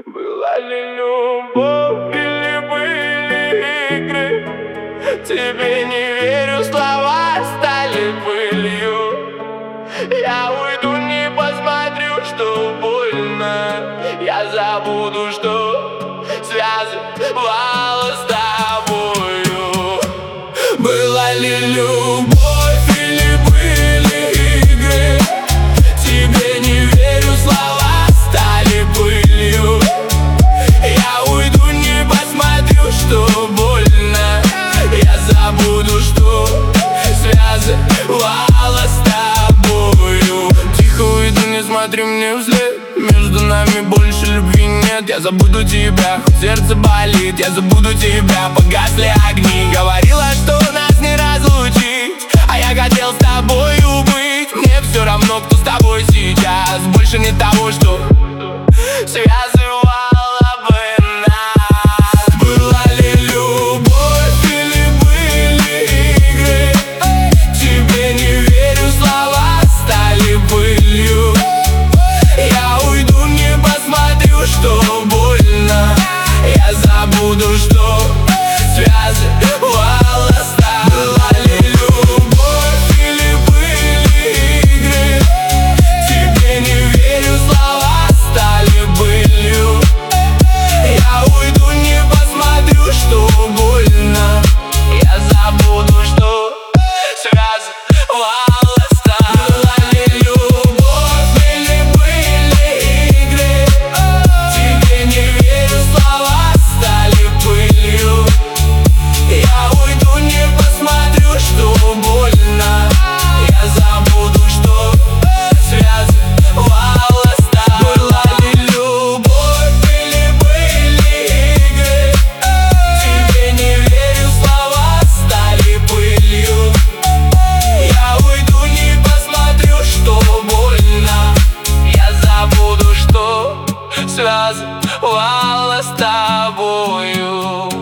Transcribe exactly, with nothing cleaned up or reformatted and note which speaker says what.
Speaker 1: Была ли любовь или были игры? Тебе не верю, слова стали пылью. Я уйду, не посмотрю, что больно. Я забуду, что связывало с тобою. Была ли любовь или были игры? Тебе не верю, слова стали пылью. Я уйду, не посмотрю, что больно. Я забуду, что связывало с тобою. Тихо уйду, не смотри мне вслед. Между нами больше любви нет. Я забуду тебя, хоть сердце болит. Я забуду тебя, погасли огни. Говорила, что нас не разлучить, а я хотел с тобою быть. Мне все равно, кто с тобой сейчас. Больше не того, что связывало бы нас. Была ли любовь или были игры? Тебе не верю, слова стали пылью. Я уйду, не посмотрю, что больно. Я забуду, что связывало с тобой. Была ли любовь или были игры? Тебе не верю, слова стали пылью. Я уйду, не посмотрю, что больно. Я забуду, что связывало с тобой. Была ли любовь или были игры? Тебе не верю, слова стали пылью. Я уйду, не посмотрю, что больно. Я забуду, что связывало с тобой. Была ли любовь или были игры? Тебе не верю, слова стали пылью. Я уйду, не посмотрю, что больно. Я забуду, что связывало с тобою.